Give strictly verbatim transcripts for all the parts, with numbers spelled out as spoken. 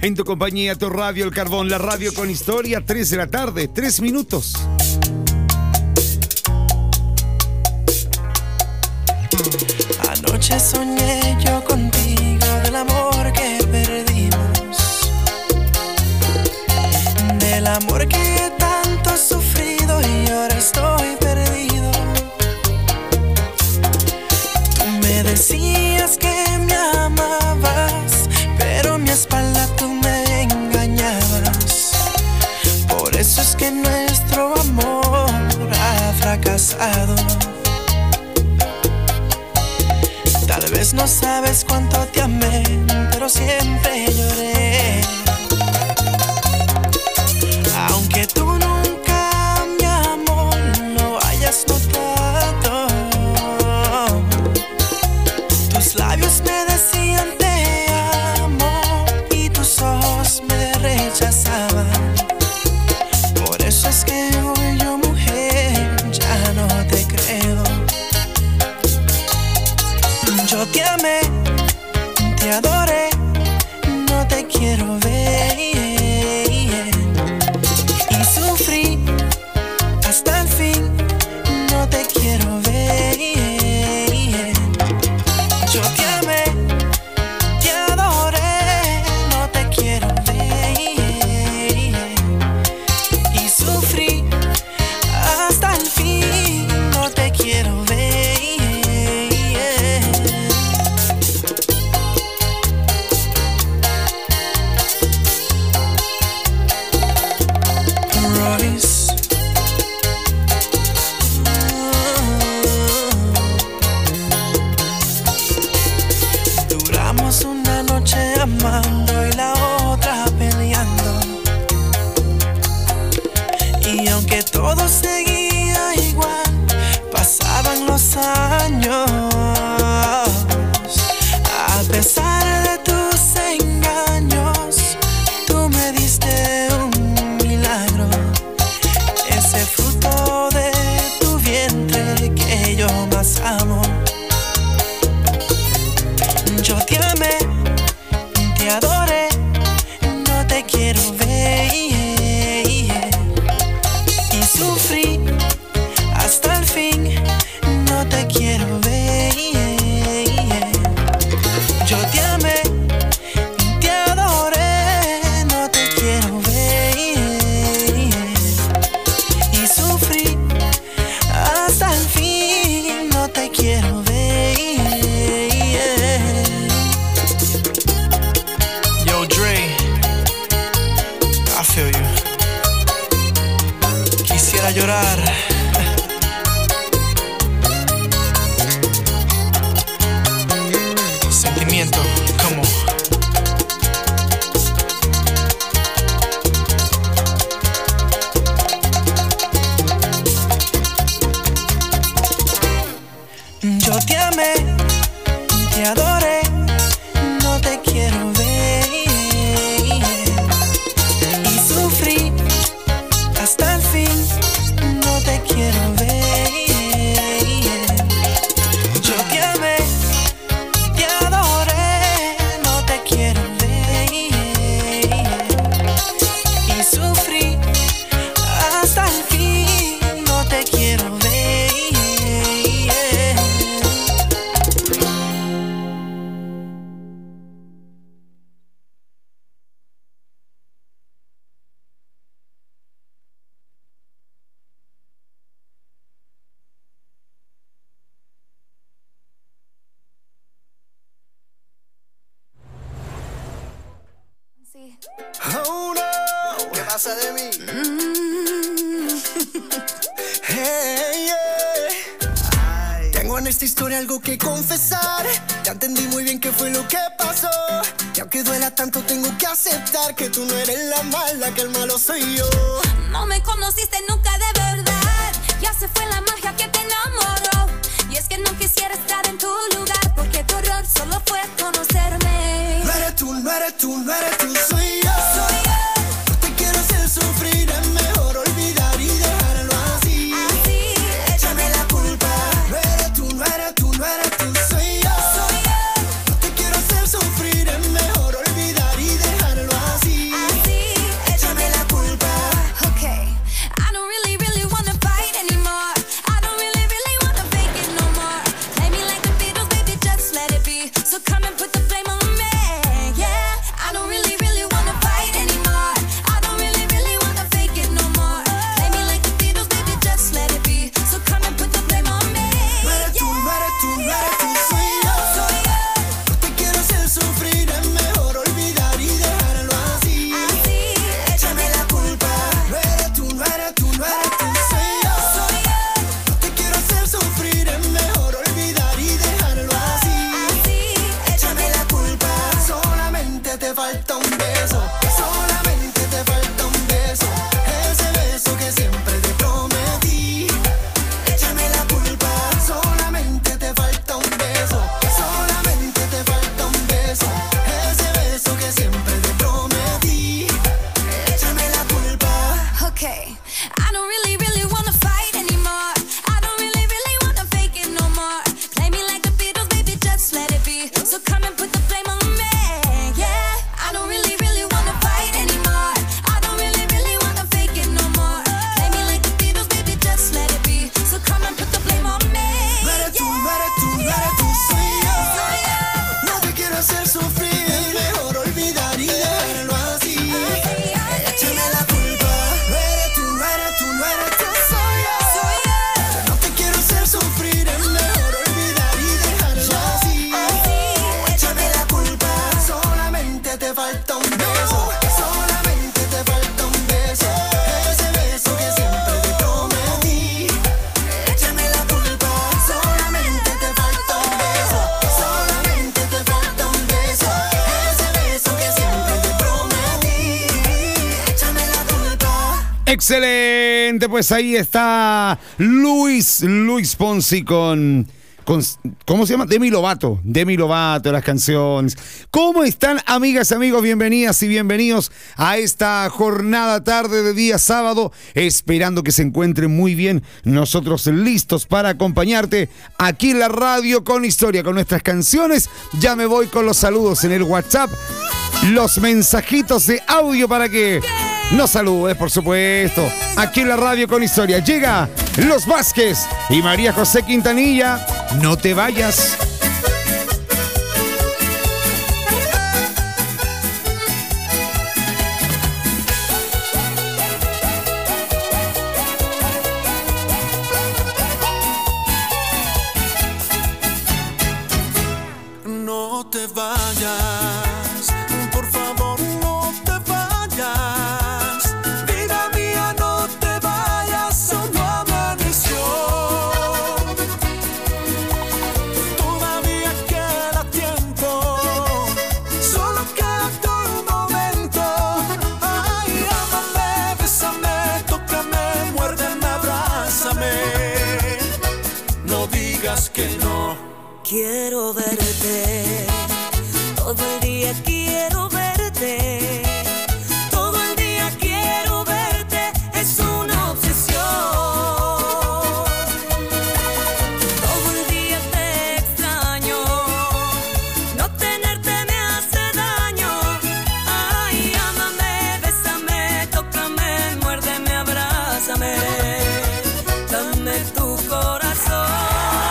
En tu compañía, tu radio El Carbón, la radio con historia, tres de la tarde, tres minutos. Anoche soñé yo contigo del amor que perdimos, del amor que tanto he sufrido y ahora estoy perdido. Tú me decías que me amabas, pero a mi espalda tú me engañabas. Por eso es que nuestro amor ha fracasado. Tal vez no sabes cuánto te amé, pero siempre lloré. Aunque tú nunca, mi amor, lo hayas notado, tus labios me decían te amo y tus ojos me rechazaban. Por eso es que hoy yo, mujer, ya no te creo. Yo te amé, te adoré, no te quiero ver. Y sufrí hasta el fin, no te quiero ver. Yo te amé, te adoré, no te quiero ver. Y sufrí hasta el fin, no te quiero ver. Duramos una noche amando y la otra peleando, y aunque todo seguía igual, pasaban los años. A pesar de tus engaños, tú me diste un milagro, ese fruto de tu vientre que yo más amo. Yo te amé, te adoré, no te quiero ver. Y sufrí hasta el fin, no te quiero ver. Yo te amé, te adoré, no te quiero ver. Y sufrí hasta el fin, no te quiero ver. Yo, Dre, I feel you. Quisiera llorar. Sentimiento, como yo te amé, te adoré, no te quiero ver. Y sufrí hasta el fin, no te quiero ver. Yo te amé, te adoré, no te quiero ver. Y sufrí hasta el fin, no te quiero ver. Oh no, ¿qué pasa de mí? Mm. Hey, yeah. Tengo en esta historia algo que confesar. Ya entendí muy bien qué fue lo que pasó. Y aunque duela tanto tengo que aceptar que tú no eres la mala, que el malo soy yo. No me conociste nunca de verdad, ya se fue la magia que te enamoró. Y es que no quisiera estar en tu lugar, porque tu error solo fue conocerme. No eres tú, no eres tú, no eres tú, soy yo. Soy yo. No te quiero hacer sufrir, es mejor olvidar y dejarlo así. Así, échame la culpa. No eres tú, no eres tú, no eres tú, soy yo. soy yo. No te quiero hacer sufrir, es mejor olvidar y dejarlo así. Excelente, pues ahí está Luis, Luis Fonsi con, con, ¿cómo se llama? Demi Lovato, Demi Lovato, las canciones. ¿Cómo están, amigas, amigos? Bienvenidas y bienvenidos a esta jornada tarde de día sábado, esperando que se encuentren muy bien. Nosotros listos para acompañarte aquí en la radio con historia, con nuestras canciones. Ya me voy con los saludos en el WhatsApp, los mensajitos de audio para que nos saludes, por supuesto. Aquí en la radio con historia llega Los Vázquez y María José Quintanilla. No te vayas. No te vayas, por favor, no te vayas. Vida mía, no te vayas, solo amaneció. Todavía queda tiempo, solo queda tu momento. Ay, ámame, bésame, tócame, muérdeme, abrázame. No digas que no. Quiero verte, todo el día quiero verte, todo el día quiero verte, es una obsesión. Todo el día te extraño, no tenerte me hace daño. Ay, ámame, bésame, tócame, muérdeme, abrázame, dame tu corazón.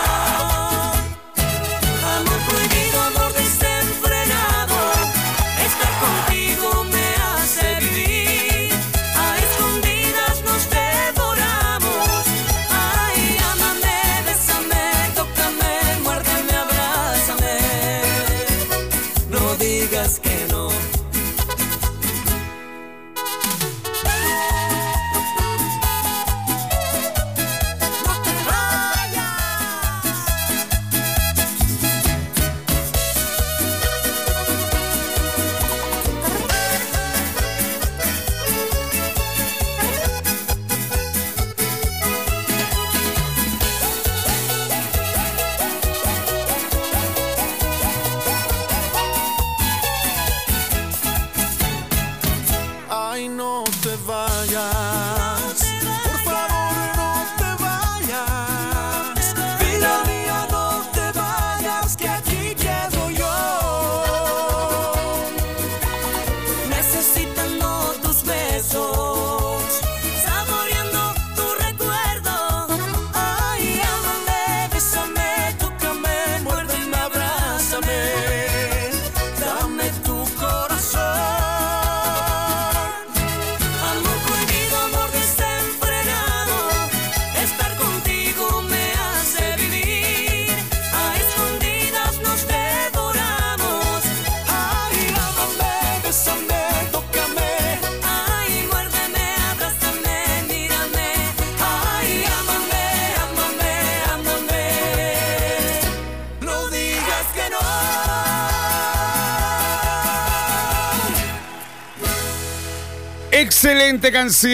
Excelente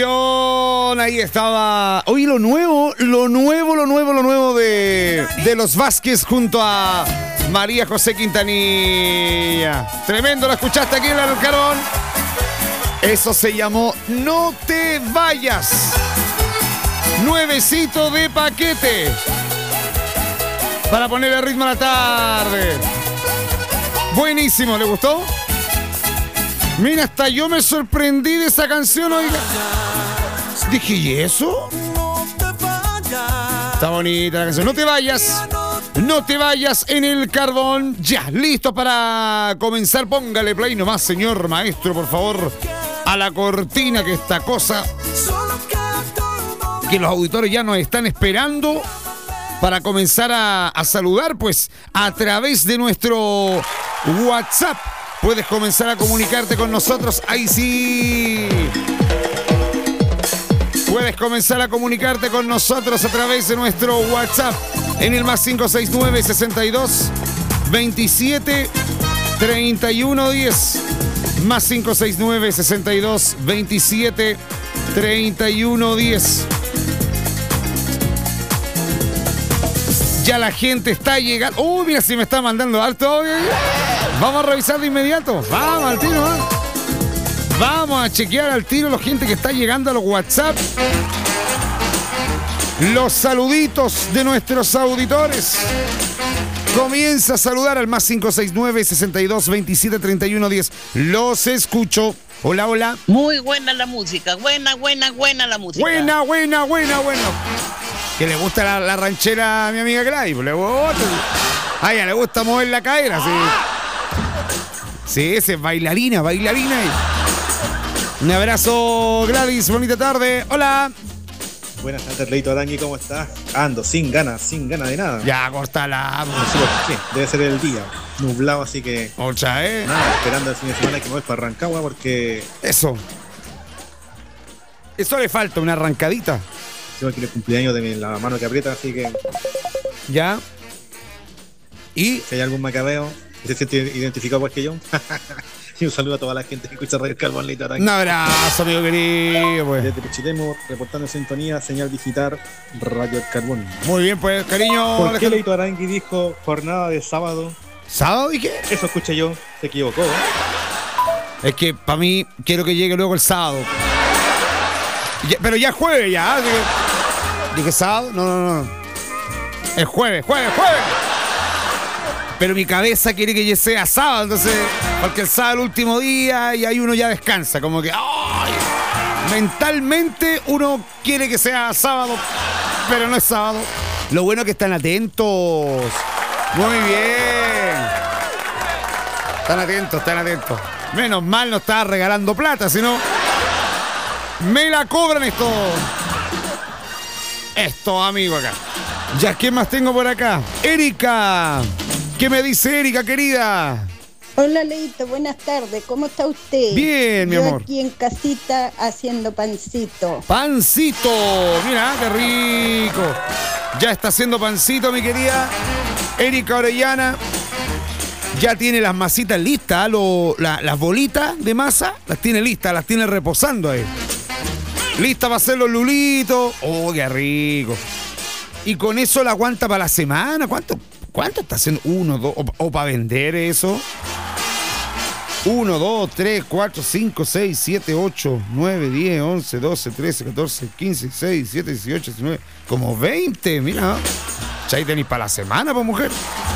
canción, ahí estaba. Oye, lo nuevo, lo nuevo, lo nuevo, lo nuevo de, de Los Vázquez junto a María José Quintanilla. Tremendo, ¿lo escuchaste aquí en el Alcarón? Eso se llamó No te vayas. Nuevecito de paquete para ponerle ritmo a la tarde. Buenísimo, ¿le gustó? Mira, hasta yo me sorprendí de esa canción, oiga. Dije, ¿y eso? Está bonita la canción. No te vayas. No te vayas en el carbón. Ya, listo para comenzar. Póngale play nomás, señor maestro, por favor, a la cortina, que esta cosa, que los auditores ya nos están esperando para comenzar a, a saludar, pues, a través de nuestro WhatsApp. Puedes comenzar a comunicarte con nosotros. Ahí sí. Puedes comenzar a comunicarte con nosotros a través de nuestro WhatsApp en el más cinco seis nueve, sesenta y dos, veintisiete, treinta y uno diez. Más cinco seis nueve, sesenta y dos, veintisiete, treinta y uno diez. Ya la gente está llegando. Uy, mira si me está mandando harto. Vamos a revisar de inmediato. Vamos al tiro, ¿eh? Vamos a chequear al tiro la gente que está llegando a los WhatsApp. Los saluditos de nuestros auditores. Comienza a saludar al más cinco seis nueve, sesenta y dos, veintisiete, treinta y uno, diez. Los escucho. Hola, hola. Muy buena la música. Buena, buena, buena la música. Buena, buena, buena, buena. Que le gusta la, la ranchera a mi amiga Gladys. Le gusta. A ella le gusta mover la cadera, sí. Sí, ese es bailarina, bailarina. Un abrazo, Gladys. Bonita tarde. Hola. Buenas tardes, Leito Arangui, ¿cómo estás? Ando sin ganas, sin ganas de nada. Ya, cortala. No sé por qué, debe ser el día. Nublado, así que. Ocha, ¿eh? Nada, esperando el fin de semana que me voy para Rancagua porque. Eso. Eso le falta, una arrancadita. Tengo que ir el cumpleaños de mi, la mano que aprieta, así que. Ya. Y. Si hay algún macabeo que se siente identificado por que yo. Y un saludo a toda la gente que escucha Radio Carbón, Leito Arangui. Un abrazo, amigo querido. Pues. Desde Pichilemo, reportando en sintonía, señal digital, Radio Carbón. Muy bien, pues, cariño. ¿Por qué Leito Arangui dijo jornada de sábado? ¿Sábado y qué? Eso escuché yo, se equivocó. Es que para mí quiero que llegue luego el sábado. Ya, pero ya es jueves, ya. Dije, dije sábado, no, no, no. Es jueves, jueves, jueves. Pero mi cabeza quiere que ya sea sábado, entonces, porque el sábado es el último día y ahí uno ya descansa, como que, ¡ay! Mentalmente uno quiere que sea sábado, pero no es sábado. Lo bueno es que están atentos. Muy bien. Están atentos, están atentos. Menos mal no estaba regalando plata, sino me la cobran estos. Estos amigos acá. Ya, ¿qué más tengo por acá? Erika. ¿Qué me dice Erika, querida? Hola, Leito, buenas tardes. ¿Cómo está usted? Bien, mi Yo amor. aquí en casita haciendo pancito. ¡Pancito! Mira, qué rico. Ya está haciendo pancito, mi querida Erika Orellana. Ya tiene las masitas listas, lo, la, las bolitas de masa, las tiene listas, las tiene reposando ahí. Lista para hacer los lulitos. ¡Oh, qué rico! Y con eso la aguanta para la semana. ¿Cuánto? ¿Cuánto está haciendo? Uno, dos, o, o para vender eso. Uno, dos, tres, cuatro, cinco, seis, siete, ocho, nueve, diez, once, doce, trece, catorce, quince, dieciséis, diecisiete, dieciocho, diecinueve. Como veinte, mira. Ahí tenéis para la semana, pues, mujer.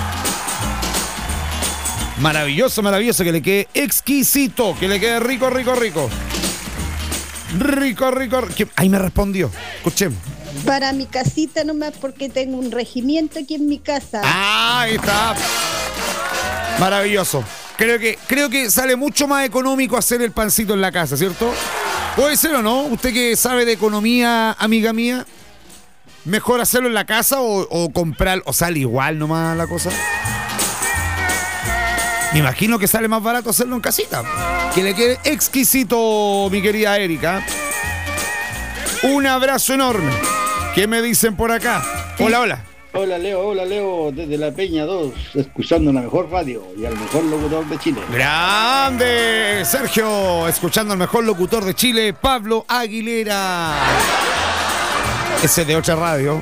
Maravilloso, maravilloso. Que le quede exquisito. Que le quede rico, rico, rico. Rico, rico. rico. Ahí me respondió. Escuchemos. Para mi casita nomás, porque tengo un regimiento aquí en mi casa. Ah, ahí está. Maravilloso. Creo que, creo que sale mucho más económico hacer el pancito en la casa, ¿cierto? ¿Puede ser o no? Usted que sabe de economía, amiga mía, ¿mejor hacerlo en la casa o, o comprar, o sale igual nomás la cosa? Me imagino que sale más barato hacerlo en casita. Que le quede exquisito, mi querida Erika. Un abrazo enorme. ¿Qué me dicen por acá? Hola, hola. Hola Leo, hola Leo, desde la Peña dos, escuchando la mejor radio y al mejor locutor de Chile. ¡Grande! Sergio, escuchando al mejor locutor de Chile, Pablo Aguilera. Ese es de otra radio.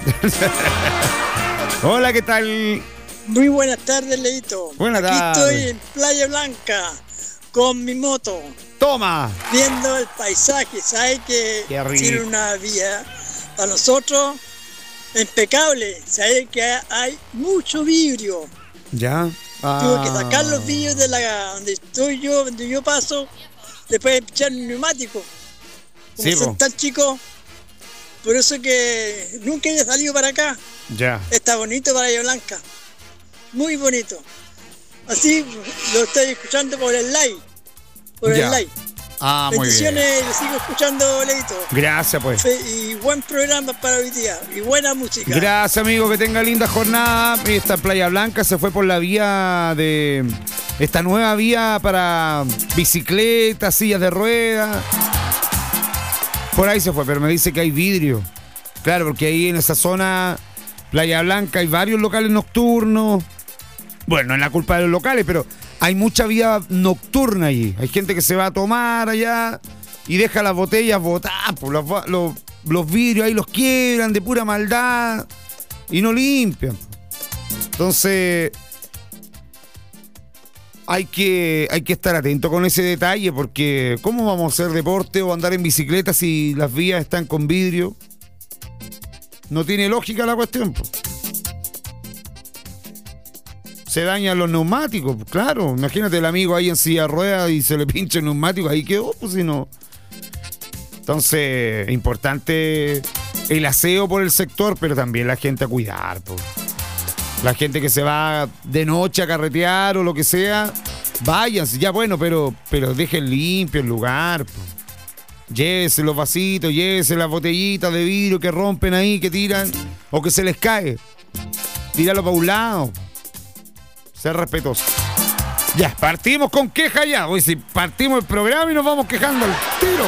Hola, ¿qué tal? Muy buenas tardes, Leito. Buenas Aquí tardes. estoy en Playa Blanca con mi moto. Toma. Viendo el paisaje. ¿Sabes que Qué rico. tiene una vía para nosotros impecable? ¿Sabes que hay mucho vidrio? Ya. Ah. Tuve que sacar los vidrios de la donde estoy yo, donde yo paso, después de echar un neumático. Como Sí, son po. tan chicos. Por eso que nunca he salido para acá. Ya. Está bonito Playa Blanca. Muy bonito. Así lo estoy escuchando por el live. Por Ya. el live. Ah, muy bien. Bendiciones, lo sigo escuchando, Leito. Gracias, pues. Y buen programa para hoy día. Y buena música. Gracias, amigo, que tenga linda jornada. Esta Playa Blanca se fue por la vía de... Esta nueva vía para bicicletas, sillas de ruedas. Por ahí se fue, pero me dice que hay vidrio. Claro, porque ahí en esa zona, Playa Blanca, hay varios locales nocturnos. Bueno, no es la culpa de los locales, pero hay mucha vida nocturna allí. Hay gente que se va a tomar allá y deja las botellas botadas, pues, los, los, los vidrios ahí los quiebran de pura maldad y no limpian. Entonces hay que, hay que estar atento con ese detalle, porque ¿cómo vamos a hacer deporte o andar en bicicleta si las vías están con vidrio? No tiene lógica la cuestión, pues. Se dañan los neumáticos, claro. Imagínate el amigo ahí en silla de ruedas y se le pincha el neumático, ahí quedó, pues si no. Entonces, importante el aseo por el sector, pero también la gente a cuidar, pues. La gente que se va de noche a carretear o lo que sea, váyanse, ya bueno, pero, pero dejen limpio el lugar, pues. Llévese los vasitos, llévese las botellitas de vidrio que rompen ahí, que tiran, o que se les cae. Tíralo para un lado. Ser respetuoso. Ya, partimos con queja ya. Hoy sí, partimos el programa y nos vamos quejando al tiro.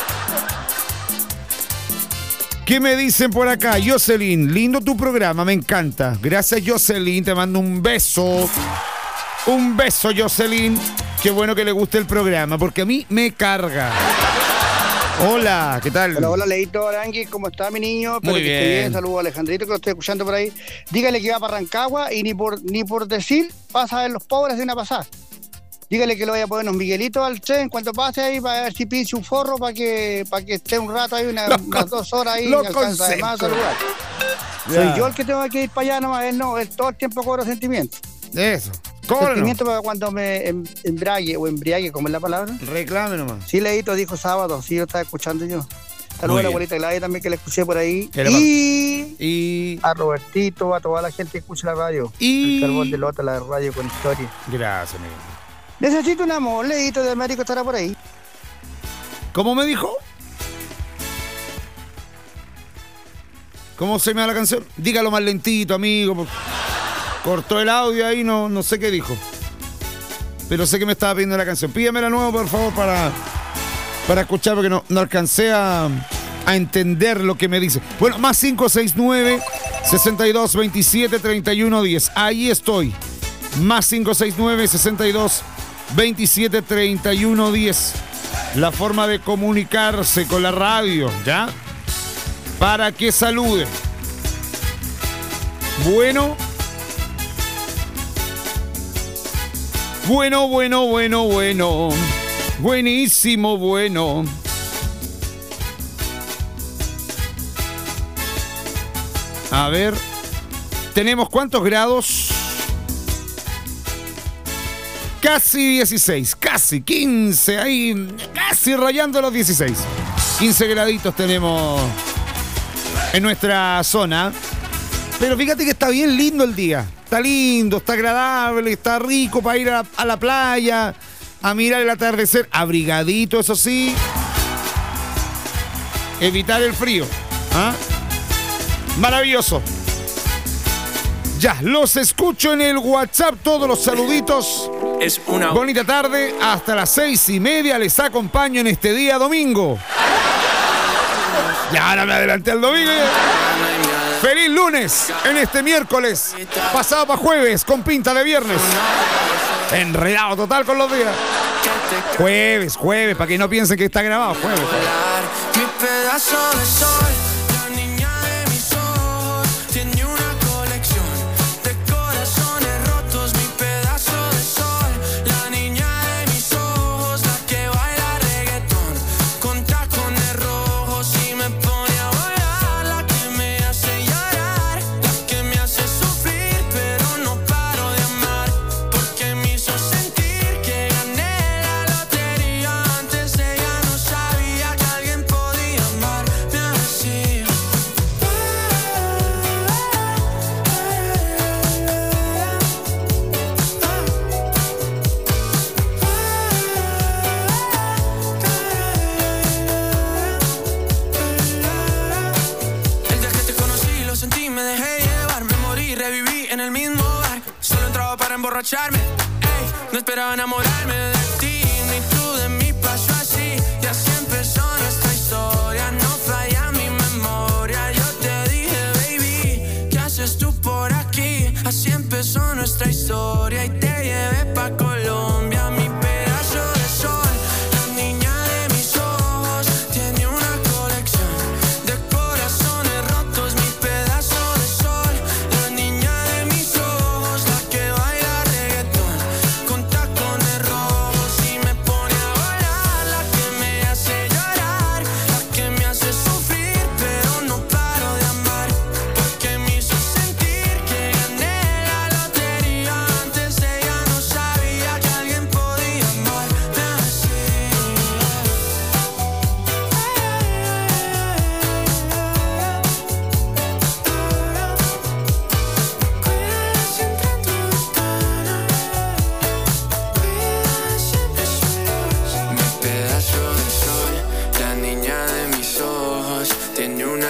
¿Qué me dicen por acá? Jocelyn, lindo tu programa, me encanta. Gracias, Jocelyn, te mando un beso. Un beso, Jocelyn. Qué bueno que le guste el programa, porque a mí me carga. Hola, ¿qué tal? Hola, hola, Leito Arangui, ¿cómo está mi niño? Espero Muy que bien. esté bien. Saludos a Alejandrito, que lo estoy escuchando por ahí. Dígale que va para Rancagua y ni por ni por decir pasa a ver los pobres de una pasada. Dígale que le vaya a poner unos miguelitos al tren cuando pase ahí para ver si pinche un forro para que para que esté un rato ahí, una, Los unas con- dos horas ahí y los alcanza además a saludar. Ya. Soy yo el que tengo que ir para allá nomás, él no, él todo el tiempo cobro sentimientos. Eso. Cóbralo. Sentimiento para cuando me em- embrague o embriague, ¿cómo es la palabra? Reclame nomás. Sí, Leito dijo sábado, sí, lo estaba escuchando yo. Muy Saludos a la bien. abuelita Gladys también, que la escuché por ahí. Que la- Y Y a Robertito, a toda la gente que escucha la radio. Y- El carbón de lota, la radio con historia. gracias, amigo. Necesito un amor, Leito de Américo estará por ahí. ¿Cómo me dijo? ¿Cómo se me da la canción? Dígalo más lentito, amigo. porque Cortó el audio ahí, no, no sé qué dijo. Pero sé que me estaba pidiendo la canción. Pídamela nuevo, por favor, para, para escuchar, porque no, no alcancé a, a entender lo que me dice. Bueno, más cinco seis nueve, sesenta y dos, veintisiete, treinta y uno, diez. Ahí estoy. Más cinco seis nueve, sesenta y dos, veintisiete, treinta y uno, diez. La forma de comunicarse con la radio, ¿ya? Para que salude. Bueno. Bueno, bueno, bueno, bueno. Buenísimo, bueno. A ver. ¿Tenemos cuántos grados? Casi dieciséis, casi quince, ahí casi rayando los dieciséis. quince graditos tenemos en nuestra zona. Pero fíjate que está bien lindo el día. Está lindo, está agradable, está rico para ir a, a la playa, a mirar el atardecer. Abrigadito, eso sí. Evitar el frío. ¿Ah? Maravilloso. Ya, los escucho en el WhatsApp, todos los saluditos. Es una bonita tarde, hasta las seis y media les acompaño en este día domingo. Ya ahora me adelanté al domingo. Feliz lunes en este miércoles, pasado para jueves con pinta de viernes. Enredado total con los días. Jueves, jueves, para que no piensen que está grabado, jueves. Mi pedazo de sol, la niña de mis ojos, tiene una colección de corazones rotos. Mi pedazo de sol, la niña de mis ojos, la que baila reggaetón con tacones rojos y me pone a bailar, la que me hace llorar, la que me hace sufrir, pero no paro de amar, porque me hizo sentir que gané la lotería. Antes ella no sabía que alguien podía amarme así. El día que te conocí lo sentí, me dejé llevar, me morí, reviví en el mismo bar. Solo entraba para emborracharme, ey, no esperaba enamorarme de ti, ni tú de mí. Pasó así y así empezó nuestra historia. No falla mi memoria. Yo te dije, baby, ¿qué haces tú por aquí? Así empezó nuestra historia y te llevé pa' Colombia. Mi pedazo de sol, la niña de mis ojos,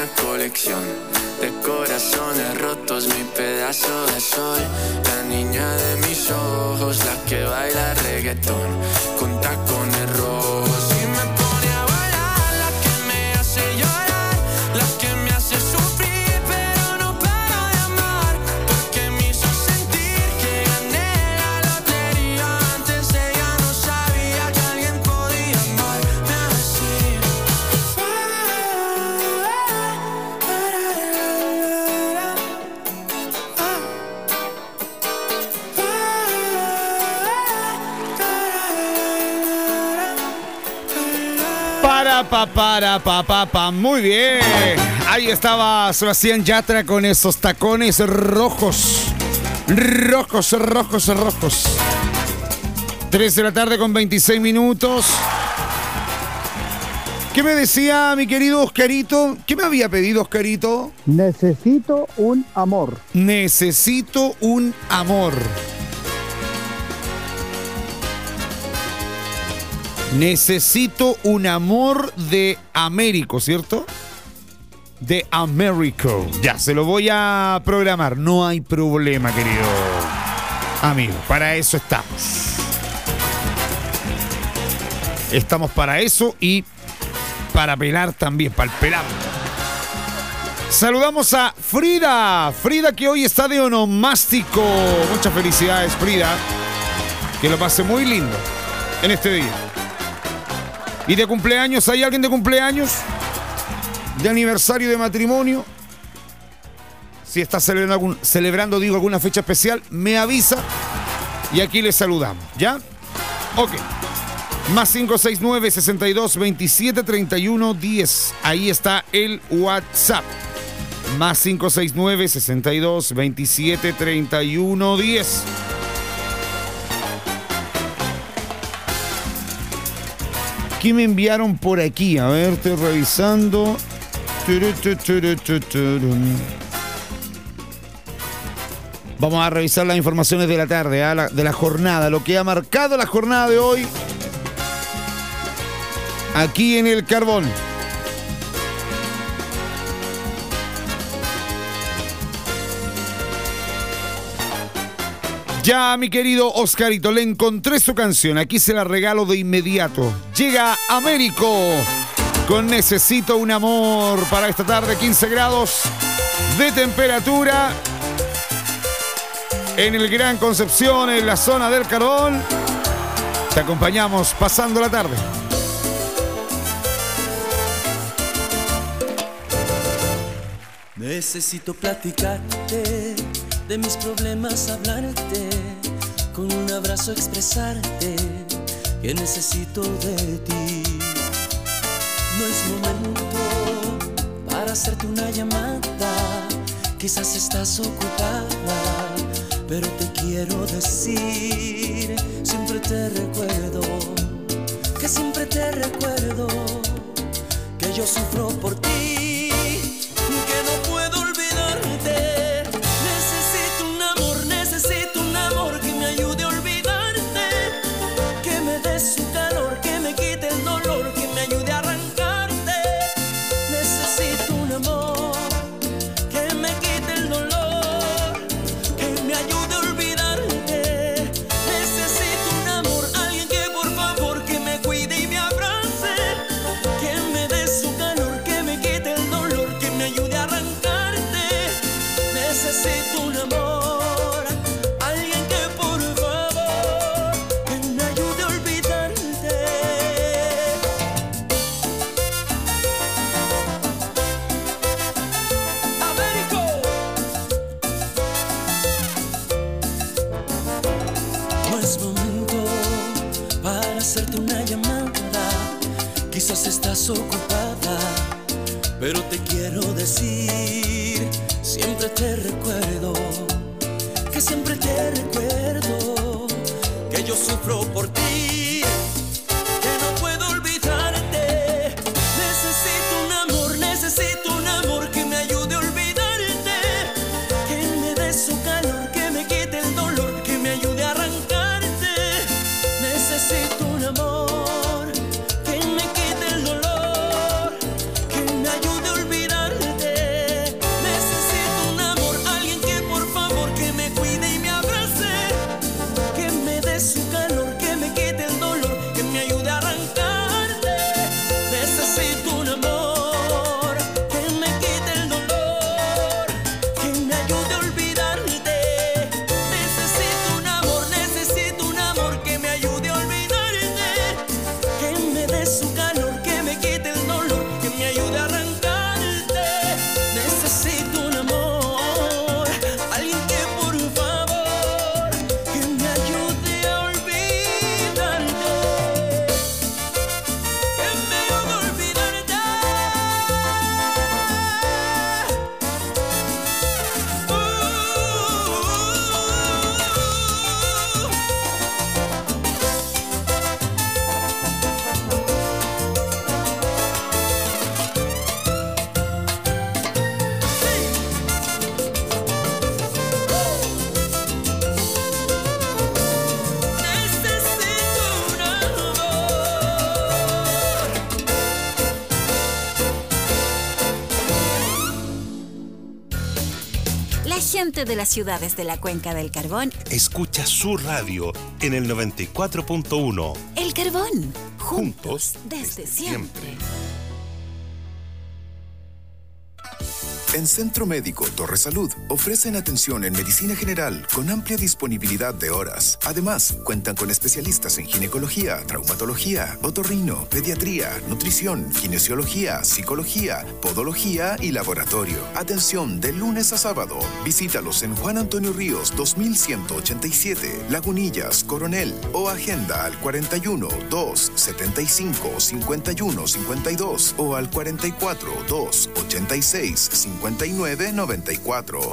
colección de corazones rotos, mi pedazo de sol. La niña de mis ojos, la que baila reggaetón con tacones rojos. Y me pone a bailar, la que me hace llorar, la que me hace sufrir, pero no paro de amar, porque me hizo sentir que gané la lotería. Antes ella no sabía que alguien podía amarme así. Para, pa, para, pa, pa, pa. Muy bien. Ahí estaba Sebastián Yatra con esos tacones rojos. Rojos, rojos, rojos. tres de la tarde con veintiséis minutos. ¿Qué me decía mi querido Oscarito? ¿Qué me había pedido Oscarito? Necesito un amor. Necesito un amor. Necesito un amor de Américo, ¿cierto? De Américo. Ya, se lo voy a programar. No hay problema, querido amigo. Para eso estamos. Estamos para eso y para pelar también, para el pelar. Saludamos a Frida. Frida que hoy está de onomástico. Muchas felicidades, Frida. Que lo pase muy lindo en este día. ¿Y de cumpleaños? ¿Hay alguien de cumpleaños? ¿De aniversario de matrimonio? Si está celebrando, algún, celebrando digo, alguna fecha especial, me avisa y aquí le saludamos, ¿ya? Ok. Más cinco seis nueve, sesenta y dos, veintisiete, treinta y uno, diez. Ahí está el WhatsApp. Más cinco seis nueve, sesenta y dos, veintisiete, treinta y uno, diez. ¿Qué me enviaron por aquí? A ver, estoy revisando. Vamos a revisar las informaciones de la tarde, ¿eh? la, de la jornada, lo que ha marcado la jornada de hoy aquí en el Carbón. Ya, mi querido Oscarito, le encontré su canción. Aquí se la regalo de inmediato. Llega Américo con Necesito un amor para esta tarde. quince grados de temperatura en el Gran Concepción, en la zona del Carbón. Te acompañamos pasando la tarde. Necesito platicarte de mis problemas, hablarte, con un abrazo expresarte que necesito de ti. No es momento para hacerte una llamada, quizás estás ocupada, pero te quiero decir, siempre te recuerdo, que siempre te recuerdo, que yo sufro por ti, que no puedo olvidarte. Necesito un amor que me ayude a olvidarte, que me dé su calor, que me quite el dolor, que me ayude a arrancarte. Necesito un amor que me quite el dolor, que me ayude a olvidarte. Necesito un amor, alguien que por favor que me cuide y me abrace, que me dé su calor, que me quite el dolor, que me ayude a arrancarte. Necesito un amor. Estás ocupada, pero te quiero decir, siempre te recuerdo, que siempre te recuerdo, que yo sufro por ti, que no puedo olvidarte. Necesito un amor, necesito un amor que me ayude a olvidarte, que me dé su calor, que me quite el dolor, que me ayude a arrancarte. Necesito un amor. Que me quite el dolor, que me ayude a olvidarte. gente de las ciudades de la Cuenca del Carbón. Escucha su radio en el noventa y cuatro punto uno. El Carbón, juntos, juntos desde siempre. En Centro Médico Torre Salud ofrecen atención en medicina general con amplia disponibilidad de horas. Además, cuentan con especialistas en ginecología, traumatología, otorrino, pediatría, nutrición, kinesiología, psicología, podología y laboratorio. Atención de lunes a sábado. Visítalos en Juan Antonio Ríos dos mil ciento ochenta y siete, Lagunillas, Coronel, o agenda al cuarenta y uno, dos, setenta y cinco, cincuenta y uno, cincuenta y dos o al cuarenta y cuatro, dos, ochenta y seis, cincuenta y nueve, noventa y cuatro.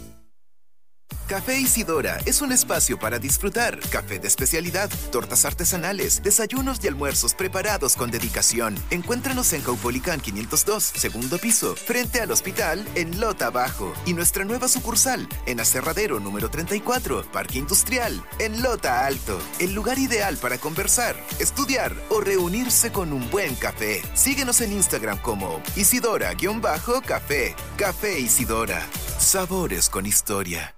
Café Isidora es un espacio para disfrutar. Café de especialidad, tortas artesanales, desayunos y almuerzos preparados con dedicación. Encuéntranos en Caupolicán quinientos dos, segundo piso, frente al hospital, en Lota Bajo. Y nuestra nueva sucursal, en Aserradero número treinta y cuatro, Parque Industrial, en Lota Alto. El lugar ideal para conversar, estudiar o reunirse con un buen café. Síguenos en Instagram como Isidora-Café. Café Isidora. Sabores con historia.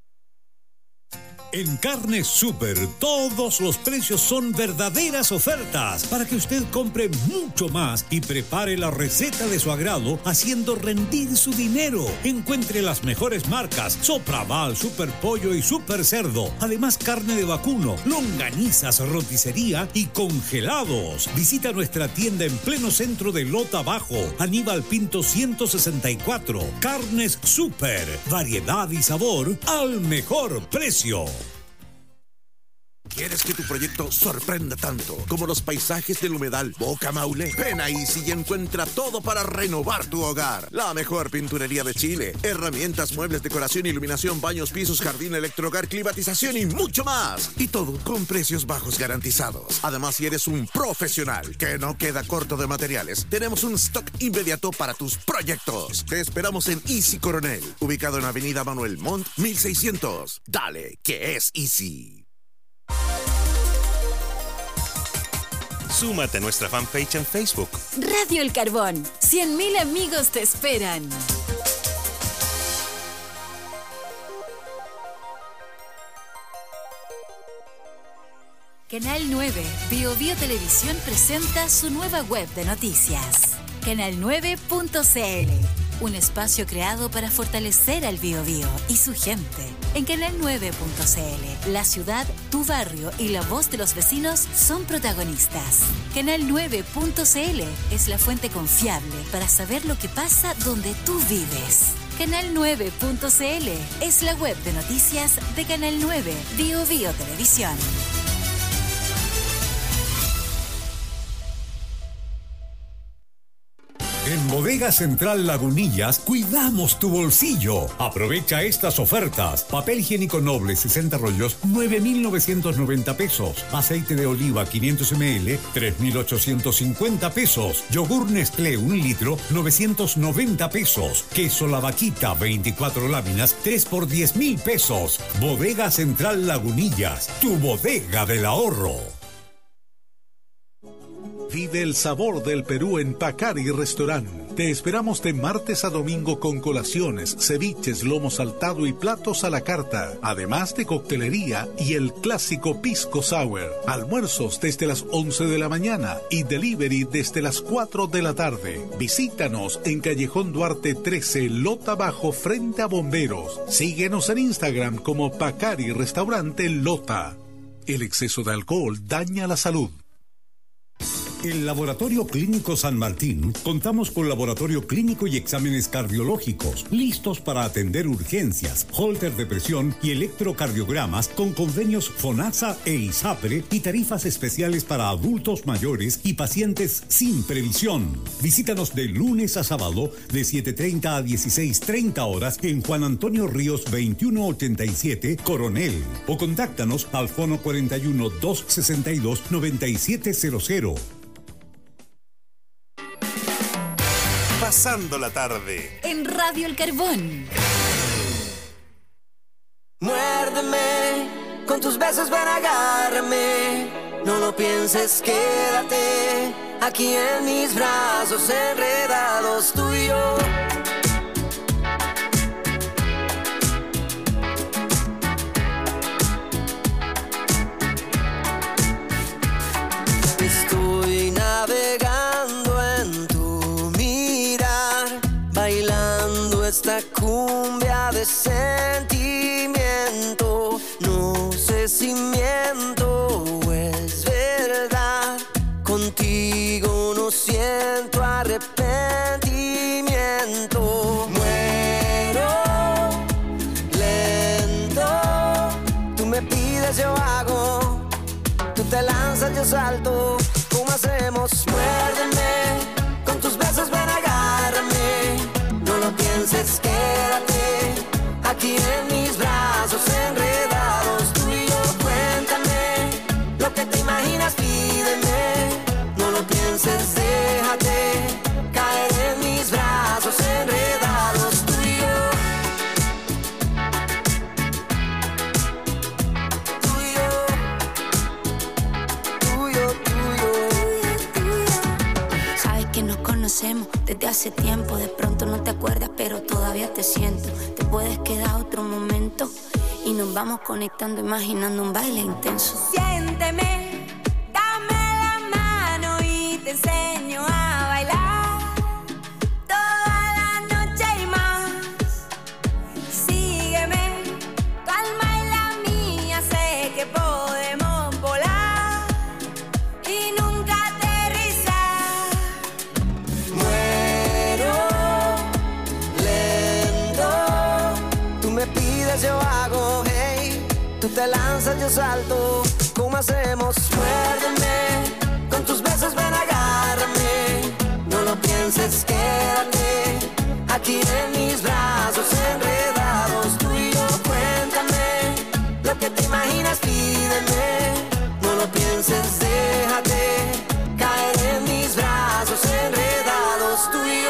En Carnes Super, todos los precios son verdaderas ofertas para que usted compre mucho más y prepare la receta de su agrado haciendo rendir su dinero. Encuentre las mejores marcas: Sopraval, Super Pollo y Super Cerdo. Además, carne de vacuno, longanizas, roticería y congelados. Visita nuestra tienda en pleno centro de Lota Bajo, Aníbal Pinto ciento sesenta y cuatro. Carnes Super, variedad y sabor al mejor precio. ¿Quieres que tu proyecto sorprenda tanto como los paisajes del humedal Boca Maule? Ven a Easy y encuentra todo para renovar tu hogar. La mejor pinturería de Chile, herramientas, muebles, decoración, iluminación, baños, pisos, jardín, electrohogar, climatización y mucho más. Y todo con precios bajos garantizados. Además, si eres un profesional que no queda corto de materiales, tenemos un stock inmediato para tus proyectos. Te esperamos en Easy Coronel, ubicado en Avenida Manuel Montt, mil seiscientos. Dale, que es Easy. Súmate a nuestra fanpage en Facebook. Radio El Carbón, cien mil amigos te esperan. Canal nueve, Bio Bio Televisión presenta su nueva web de noticias. canal nueve punto c l, un espacio creado para fortalecer al Biobío y su gente. En canal nueve punto c l, la ciudad, tu barrio y la voz de los vecinos son protagonistas. canal nueve punto c l es la fuente confiable para saber lo que pasa donde tú vives. canal nueve punto c l es la web de noticias de Canal nueve, Biobío Televisión. En Bodega Central Lagunillas, cuidamos tu bolsillo. Aprovecha estas ofertas. Papel higiénico noble, sesenta rollos, nueve mil novecientos noventa pesos. Aceite de oliva, quinientos mililitros, tres mil ochocientos cincuenta pesos. Yogur Nestlé, un litro, novecientos noventa pesos. Queso La Vaquita, veinticuatro láminas, tres por diez mil pesos. Bodega Central Lagunillas, tu bodega del ahorro. Vive el sabor del Perú en Pacari Restaurant. Te esperamos de martes a domingo con colaciones, ceviches, lomo saltado y platos a la carta, además de coctelería y el clásico pisco sour. Almuerzos desde las once de la mañana y delivery desde las cuatro de la tarde. Visítanos en Callejón Duarte trece, Lota Bajo, frente a Bomberos. Síguenos en Instagram como Pacari Restaurante Lota. El exceso de alcohol daña la salud. En Laboratorio Clínico San Martín contamos con laboratorio clínico y exámenes cardiológicos listos para atender urgencias, holter de presión y electrocardiogramas con convenios FONASA e ISAPRE y tarifas especiales para adultos mayores y pacientes sin previsión. Visítanos de lunes a sábado de siete treinta a dieciséis treinta horas en Juan Antonio Ríos veintiuno ochenta y siete, Coronel, o contáctanos al fono cuarenta y uno, doscientos sesenta y dos, noventa y siete cero cero. Pasando la tarde en Radio El Carbón. Muérdeme, con tus besos ven, agárrame. No lo pienses, quédate aquí en mis brazos enredados tú y yo. esta cumbia de sentimiento. No sé si miento o es verdad. Contigo no siento arrepentimiento. Muero lento. Tú me pides, yo hago. Tú te lanzas, yo salto. ¿Cómo hacemos? Muérdeme. Con tus besos ven, agárrame. No lo pienses, quédate aquí en mis brazos enredados. Tú y yo, cuéntame lo que te imaginas, pídeme. No lo pienses, déjate caer en mis brazos enredados. Tú y yo, tú y yo, tú y yo, tú y yo, tú y yo. Sabes que nos conocemos desde hace tiempo. De pronto no te acuerdas, pero todavía te siento. Te puedes quedar otro momento y nos vamos conectando, imaginando un baile intenso. Siénteme, dame la mano y te enseño a bailar toda la noche y más. Sígueme, tu alma y la mía, sé que podemos volar y nunca aterrizar. Muero lento. Tú me pides, yo hago. Hey, tú te lanzas, yo salto. ¿Cómo hacemos? Muérdeme. Con tus besos ven, agárrame. No lo pienses, quédate aquí en mis brazos enredados. Tú y yo, cuéntame lo que te imaginas, pídeme. No lo pienses, déjate caer en mis brazos enredados. Tú y yo.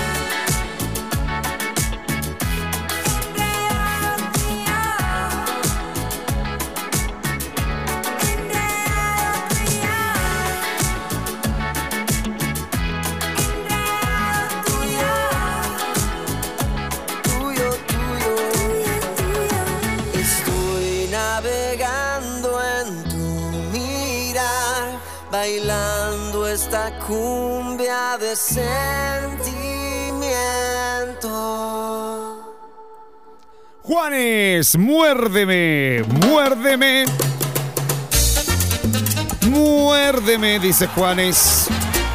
Bailando esta cumbia de sentimiento. Juanes, muérdeme, muérdeme. Muérdeme, dice Juanes.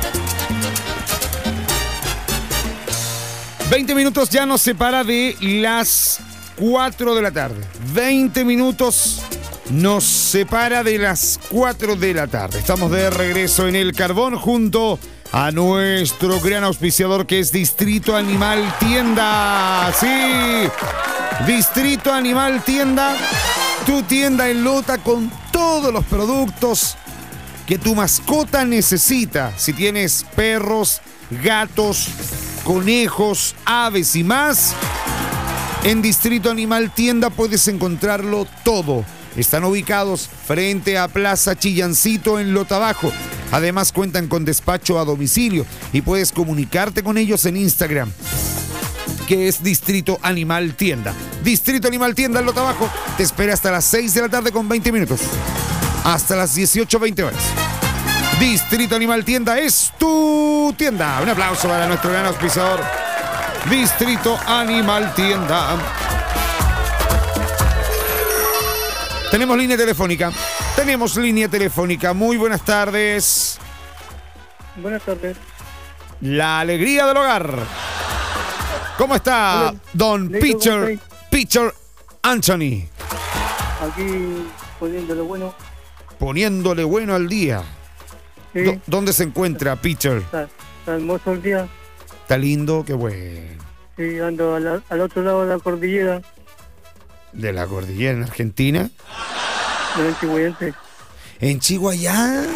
veinte minutos ya nos separa de las cuatro de la tarde. veinte minutos nos separa de las cuatro de la tarde. Estamos de regreso en El Carbón junto a nuestro gran auspiciador que es Distrito Animal Tienda. Sí, Distrito Animal Tienda, tu tienda en Lota con todos los productos que tu mascota necesita. Si tienes perros, gatos, conejos, aves y más, en Distrito Animal Tienda puedes encontrarlo todo. Están ubicados frente a Plaza Chillancito en Lota Bajo. Además cuentan con despacho a domicilio y puedes comunicarte con ellos en Instagram, que es Distrito Animal Tienda. Distrito Animal Tienda en Lota Bajo te espera hasta las seis de la tarde con veinte minutos. Hasta las dieciocho veinte horas. Distrito Animal Tienda es tu tienda. Un aplauso para nuestro gran auspiciador, Distrito Animal Tienda. Tenemos línea telefónica. Tenemos línea telefónica. Muy buenas tardes. Buenas tardes. La alegría del hogar. ¿Cómo está, Hola. don Leito, ¿cómo Pitcher, estáis? Pitcher Anthony? Aquí poniéndole bueno. Poniéndole bueno al día. Sí. Do- ¿Dónde se encuentra, Pitcher? Está, está hermoso el día. Está lindo, qué bueno. Sí, ando a la- al otro lado de la cordillera, De la cordillera en Argentina. del Chihuayante. En Chihuayante.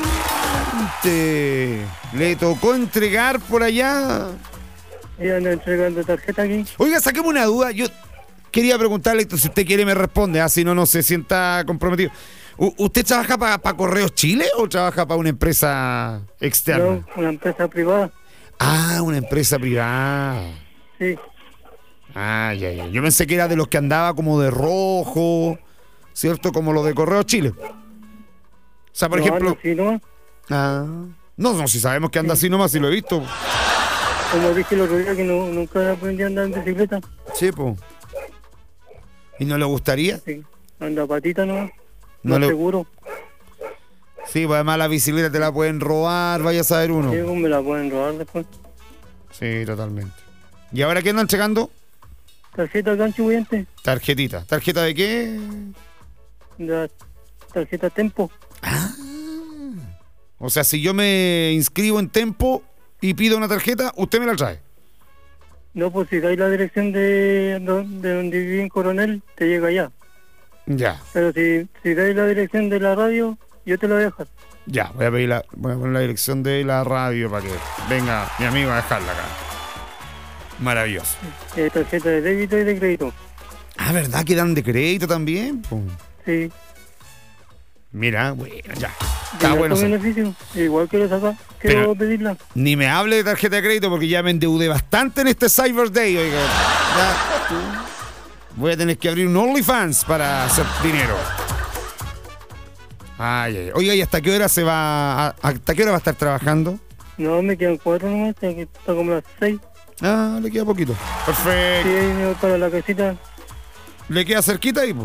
Le tocó entregar por allá. Y ando entregando tarjeta aquí. Oiga, saquemos una duda. Yo quería preguntarle, si usted quiere me responde, así no, no se sienta comprometido. U- ¿Usted trabaja para Correos Chile o trabaja para una empresa externa? No, una empresa privada. Ah, una empresa privada. Sí. Ah, ya, ya. Yo pensé que era de los que andaba como de rojo, ¿cierto? Como lo de Correos Chile. O sea, por No, ejemplo... ando así nomás. Ah, no, no, si sabemos que anda así nomás, si lo he visto. como dije el otro día, que no, nunca aprendí a andar en bicicleta. Sí, po. ¿Y no le gustaría? Sí, anda patita nomás, No no le- seguro. Sí, pues además la bicicleta te la pueden robar, vaya a saber uno. Sí, pues me la pueden robar después. Sí, totalmente. ¿Y ahora qué andan checando? Tarjeta canchubuyente, Tarjetita. ¿Tarjeta de qué? la tarjeta Tempo. O sea, si yo me inscribo en Tempo y pido una tarjeta, usted me la trae. No, pues si dais la dirección de, do- de donde viví en Coronel, te llega allá. Ya, Pero si, si dais la dirección de la radio, yo te la dejo. ya. Voy a pedir la, voy a poner la dirección de la radio para que venga mi amigo a dejarla acá. Maravilloso. Eh, tarjeta de débito y de crédito. Ah, ¿verdad que dan de crédito también? Po. Sí. Mira, bueno, ya. Está Tiene bueno. harto saber. beneficio. Igual quiero sacar, quiero Pero- pedirla. Ni me hable de tarjeta de crédito porque ya me endeudé bastante en este Cyber Day, oiga. Ya. Voy a tener que abrir un OnlyFans para hacer dinero. Ay, ay. Oiga, ¿y hasta qué hora se va a- hasta qué hora va a estar trabajando? No, me quedan cuatro nomás, tengo que está como las seis. Ah, le queda poquito. Perfecto. Sí, ahí me voy para la casita. ¿Le queda cerquita ahí, po?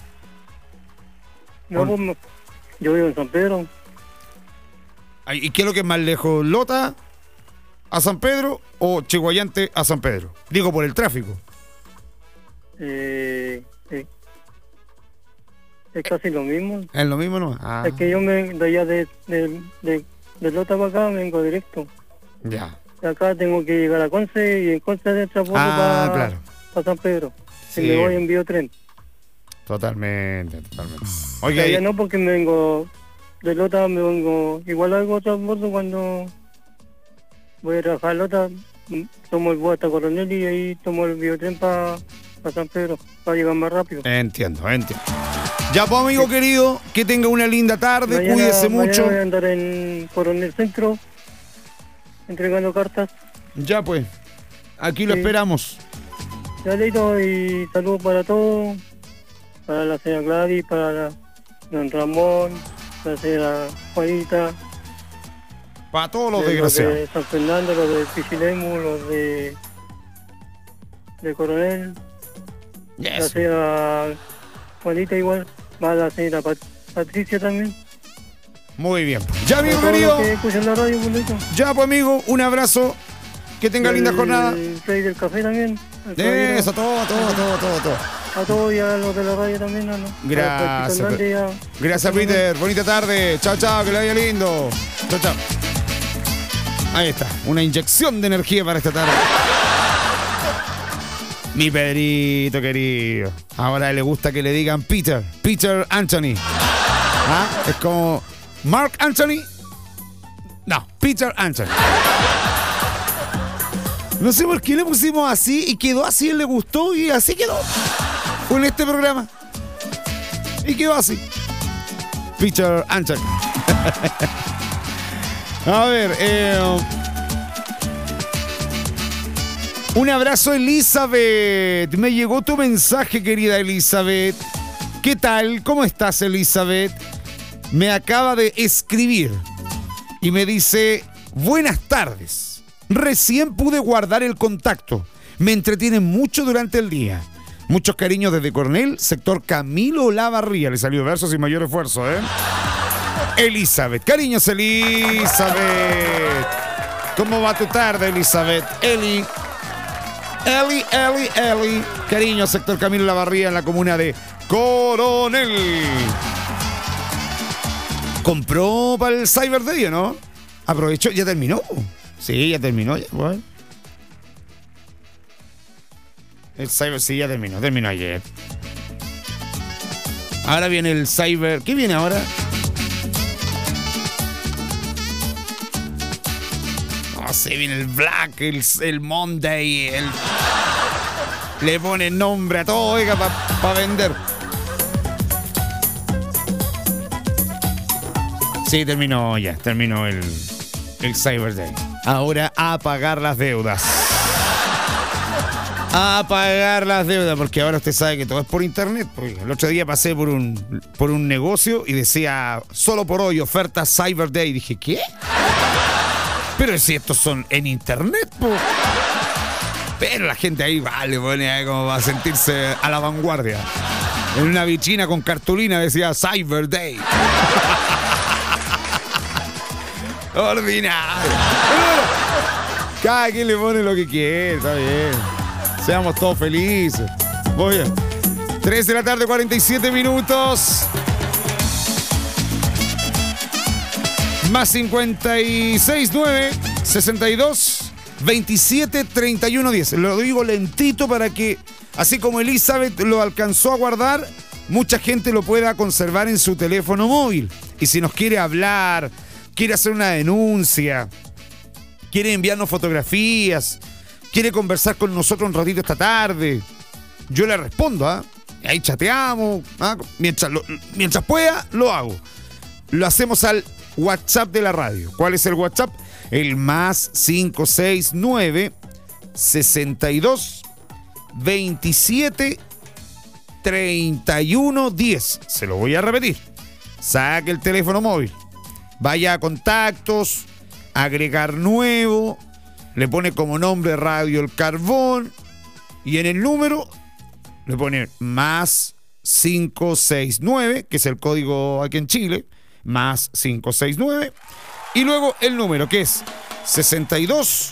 No, pues, me- yo vivo en San Pedro. Ay, ¿y qué es lo que es más lejos? ¿Lota a San Pedro o Chihuayante a San Pedro? Digo, por el tráfico. Eh, sí. Es casi lo mismo. ¿Es lo mismo, no? Ah, Es que yo me de allá de, de, de, de Lota para acá vengo directo. ya. De acá tengo que llegar a Conce y en Conce de Chapoco Ah, para claro. San Pedro. Sí. Y me voy en biotren. Totalmente, totalmente. De Oiga, allá y- no, porque me vengo de Lota, me vengo igual algo transbordo cuando voy a trabajar a Lota, mm, tomo el bus hasta Coronel y ahí tomo el biotren para San Pedro, para llegar más rápido. Entiendo, entiendo. Ya, pues, amigo querido, que tenga una linda tarde, Mañana- cuídese mañana mucho. voy a andar en Coronel Centro entregando cartas. Ya, pues, aquí lo Sí. esperamos. Ya, Leito, y saludos para todos, para la señora Gladys, para la- don Ramón, la señora Juanita, Para todos los de desgraciados. de San Fernando, los de Pichilemu, los de, de Coronel, la Yes. señora Juanita igual, va la señora Pat- Patricia también. Muy bien. Ya, amigo Para todos querido. los que escuchan la radio, pues, Leito. Ya, pues, amigo, un abrazo. Que tenga linda El jornada. rey del café también. el caballero. Eso, todo, todo, todo, todo, todo. A todos y a los de la radio también, ¿no? Gracias, A Francisco Hernández y a- Gracias, Peter. Bonita tarde. Chao, chao, que le vaya lindo. Chao, chao. Ahí está, una inyección de energía para esta tarde. Mi Pedrito querido. Ahora a él le gusta que le digan Peter. Peter Anthony. ¿Ah? Es como Mark Anthony. No, Peter Anthony. No sé por qué le pusimos así y quedó así, él le gustó y así quedó. Con este programa. Y quedó así. Peter Anthony. A ver, eh, un abrazo, Elizabeth. Me llegó tu mensaje, querida Elizabeth. ¿Qué tal? ¿Cómo estás, Elizabeth? Me acaba de escribir y me dice: buenas tardes. Recién pude guardar el contacto. Me entretienen mucho durante el día. Muchos cariños desde Cornell, sector Camilo Olavarría. Le salió verso sin mayor esfuerzo, ¿eh? Elizabeth. Cariños, Elizabeth. ¿Cómo va tu tarde, Elizabeth? Eli. Eli, Eli, Eli. Cariños, sector Camilo Olavarría en la comuna de Coronel. ¿Compró para el Cyber Day o no? Aprovechó, ya terminó. Sí, ya terminó. Ya, bueno. El Cyber, sí, ya terminó. Terminó ayer. Ahora viene el Cyber. ¿Qué viene ahora? No sé, viene el Black, el, el Monday, el... Le pone nombre a todo, oiga, para pa vender. Sí, terminó ya, terminó el, el Cyber Day. Ahora a pagar las deudas. A pagar las deudas, porque ahora usted sabe que todo es por internet. Porque el otro día pasé por un, por un negocio y decía, solo por hoy, oferta Cyber Day. Y dije, ¿qué? Pero si estos son en internet, po. Pero la gente ahí vale, pone ahí como va a sentirse a la vanguardia. En una vitrina con cartulina decía Cyber Day. Ordinario. Cada quien le pone lo que quiere, está bien. Seamos todos felices. Voy a... tres de la tarde, cuarenta y siete minutos. Más cincuenta y seis, nueve, sesenta y dos, veintisiete, treinta y uno, diez. Lo digo lentito para que, así como Elizabeth lo alcanzó a guardar, mucha gente lo pueda conservar en su teléfono móvil. Y si nos quiere hablar, quiere hacer una denuncia, quiere enviarnos fotografías, quiere conversar con nosotros un ratito esta tarde, yo le respondo, ¿ah? ¿eh? Ahí chateamos, ¿ah? mientras, lo, mientras pueda, lo hago. Lo hacemos al WhatsApp de la radio. ¿Cuál es el WhatsApp? El más cinco seis nueve, sesenta y dos, veintisiete, treinta y uno, diez. Se lo voy a repetir. Saque el teléfono móvil. Vaya a contactos, agregar nuevo, le pone como nombre Radio El Carbón y en el número le pone más cinco seis nueve, que es el código aquí en Chile, más cinco seis nueve, y luego el número que es sesenta y dos,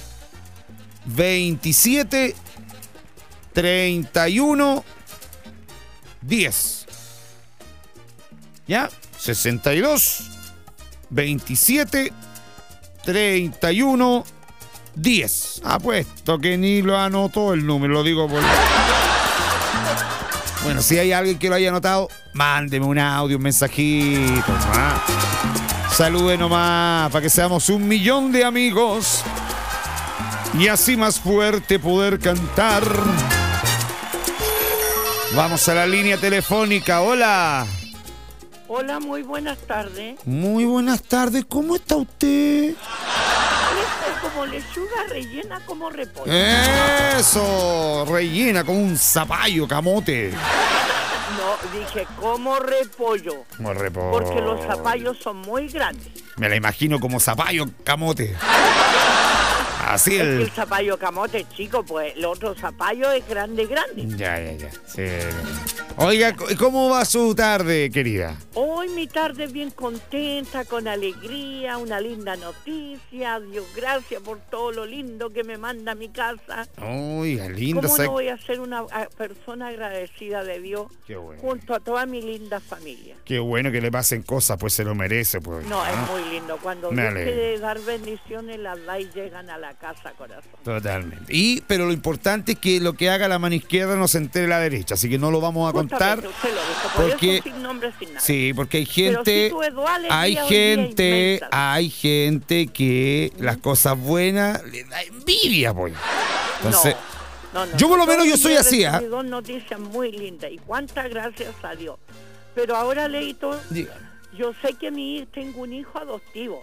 veintisiete, treinta y uno, diez. ¿Ya? sesenta y dos, veintisiete, treinta y uno, diez. Apuesto que ni lo anotó el número, lo digo por... Bueno, si hay alguien que lo haya anotado, mándeme un audio, un mensajito. ¿Ah? Salude nomás para que seamos un millón de amigos y así más fuerte poder cantar. Vamos a la línea telefónica. Hola. Hola, muy buenas tardes. Muy buenas tardes. ¿Cómo está usted? Como lechuga rellena como repollo. Eso, rellena como un zapallo, camote. No, dije como repollo. Como repollo. Porque los zapallos son muy grandes. Me la imagino como zapallo, camote. Así es el... que el zapallo camote, chico, pues el otro zapallo es grande, grande. Ya, ya, ya. Sí. Oiga, ¿cómo va su tarde, querida? Hoy mi tarde es bien contenta, con alegría, una linda noticia. Dios, gracias por todo lo lindo que me manda a mi casa. Oiga, linda. ¿Cómo sac... no voy a ser una persona agradecida de Dios? Qué bueno. Junto a toda mi linda familia. Qué bueno que le pasen cosas, pues se lo merece, pues. No, ¿no? Es muy lindo. Cuando me Dios alegro. quiere dar bendiciones, las da y llegan a la casa, corazón. Totalmente. Y, pero lo importante es que lo que haga la mano izquierda no se entere la derecha, así que no lo vamos a contar. Usted lo dijo, por porque eso sin nombre, sin nada. Sí, porque hay gente, si tú, Eduardo, hay día, gente, día hay gente que ¿Mm? las cosas buenas le da envidia, pues. Entonces, no, no, no. yo por lo menos yo soy así, ¿ah? Dos noticias muy lindas y cuántas gracias a Dios. Pero ahora, Leito, yo sé que mi tengo un hijo adoptivo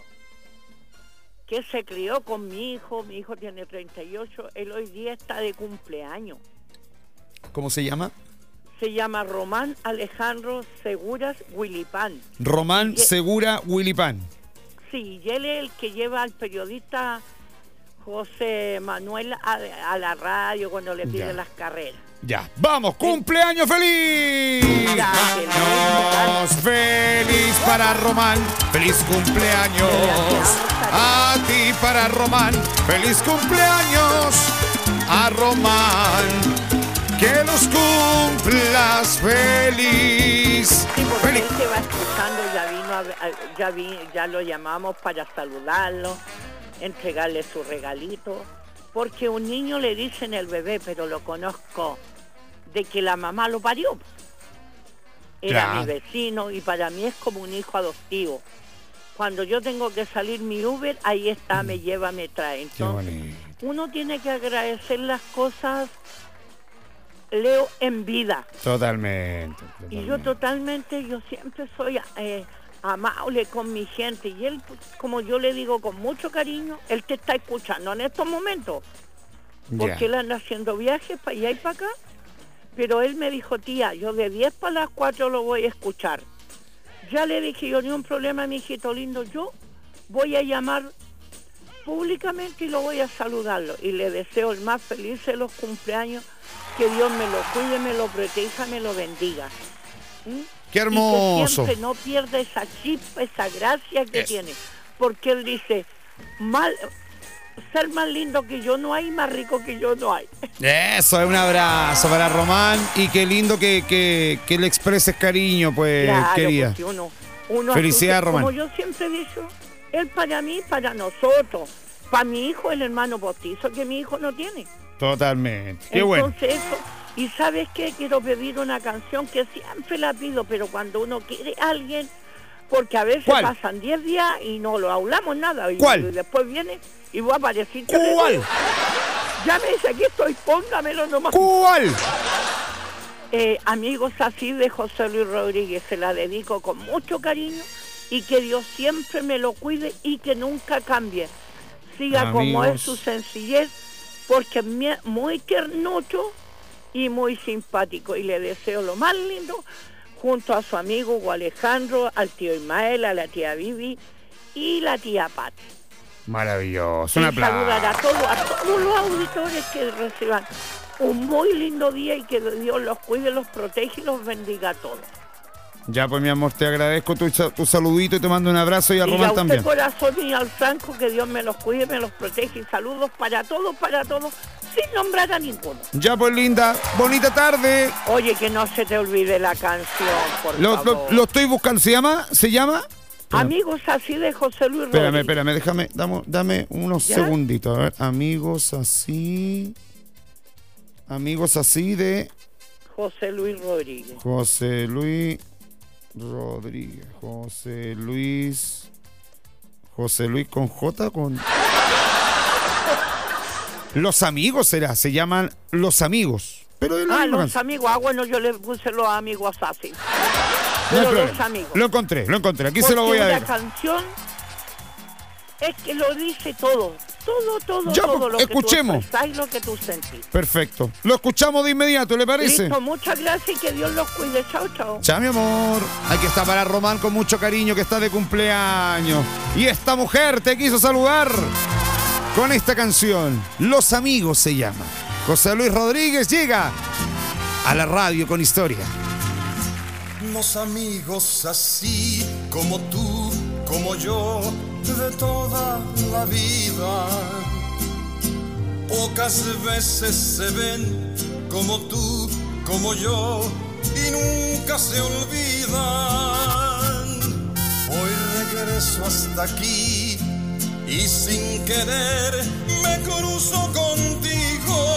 que se crió con mi hijo. Mi hijo tiene treinta y ocho, él hoy día está de cumpleaños. ¿Cómo se llama? Se llama Román Alejandro Seguras Wilipán. Román y Segura Wilipán. Sí, y él es el que lleva al periodista José Manuel a, a la radio cuando le pide ya. las carreras. Ya, vamos, cumpleaños feliz. Ya, Nos feliz para Román, feliz cumpleaños. A ti para Román, feliz cumpleaños. A Román, que los cumplas feliz. Sí, porque feliz. Él se va escuchando, ya vino, a, a, ya, vi, ya lo llamamos para saludarlo, entregarle su regalito. Porque un niño le dicen el bebé, pero lo conozco de que la mamá lo parió. Era ya. mi vecino y para mí es como un hijo adoptivo. Cuando yo tengo que salir mi Uber, ahí está, me lleva, me trae. Entonces, uno tiene que agradecer las cosas, Leo, en vida. Totalmente. totalmente. Y yo totalmente, yo siempre soy eh, amable con mi gente. Y él, como yo le digo con mucho cariño, él te está escuchando en estos momentos. Porque yeah. él anda haciendo viajes para allá y para acá. Pero él me dijo, tía, yo de diez para las cuatro lo voy a escuchar. Ya le dije yo, ni un problema, mi hijito lindo, yo voy a llamar públicamente y lo voy a saludarlo. Y le deseo el más feliz de los cumpleaños, que Dios me lo cuide, me lo proteja, me lo bendiga. ¿Mm? ¡Qué hermoso! Y que siempre no pierda esa chispa, esa gracia que Eso. tiene. Porque él dice, mal, ser más lindo que yo no hay, más rico que yo no hay. Eso, es un abrazo para Román y qué lindo que, que, que le expreses cariño, pues, Claro, querida. porque uno, uno Felicidades, asusta, Román. como yo siempre he dicho, él para mí, para nosotros, para mi hijo, el hermano postizo que mi hijo no tiene. Totalmente. Qué bueno. Entonces eso, y ¿sabes qué? Quiero pedir una canción que siempre la pido, pero cuando uno quiere a alguien, porque a veces ¿Cuál? pasan diez días y no lo hablamos nada. Y, ¿Cuál? y después viene y voy a aparecer. ¿Cuál? Ya me dice, aquí estoy, póngamelo nomás. ¿Cuál? Eh, amigos así de José Luis Rodríguez, se la dedico con mucho cariño y que Dios siempre me lo cuide y que nunca cambie. Siga como Amigos. es su sencillez, porque es mie- muy tiernucho y muy simpático. Y le deseo lo más lindo junto a su amigo Hugo Alejandro, al tío Ismael, a la tía Vivi y la tía Pati. Maravilloso. Un Y saludar a aplauso. todos, a todos los auditores que reciban un muy lindo día y que Dios los cuide, los protege y los bendiga a todos. Ya, pues, mi amor, te agradezco tu, sa- tu saludito y te mando un abrazo y a Y a Román usted, también. corazón, y al Franco, que Dios me los cuide, me los protege y saludos para todos, para todos, sin nombrar a ninguno. Ya, pues, linda. Bonita tarde. Oye, que no se te olvide la canción, por Lo, favor. lo- lo estoy buscando. ¿Se llama? ¿Se llama? Amigos así de José Luis Espérame, Rodríguez. espérame, déjame, dame, dame unos ¿Ya? segunditos. A ver, amigos así. Amigos así de José Luis Rodríguez. José Luis Rodríguez. José Luis. José Luis con J con. Los amigos será, se llaman Los Amigos. Pero es la Ah, misma los canción. amigos. Ah, bueno, yo le puse los amigos así. No hay Pero problema. los amigos. Lo encontré, lo encontré. Aquí se lo voy a Porque ver. una canción es que lo dice todo. Todo, todo, Ya, todo pues, lo escuchemos. que tú expresas y lo que tú sentís. Perfecto. Lo escuchamos de inmediato, ¿le parece? Listo, muchas gracias y que Dios los cuide. Chao, chao. Chao, mi amor. Aquí está para Román con mucho cariño que está de cumpleaños. Y esta mujer te quiso saludar con esta canción. Los Amigos se llama. José Luis Rodríguez llega a la radio con historia. Los amigos así como tú, como yo, de toda la vida, pocas veces se ven como tú, como yo, y nunca se olvidan. Hoy regreso hasta aquí y sin querer me cruzo contigo.